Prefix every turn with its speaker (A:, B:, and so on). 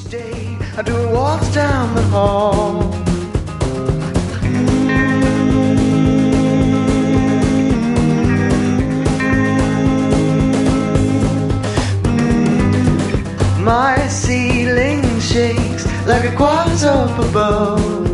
A: day I do walks down the hall. My ceiling shakes like a quartz up above.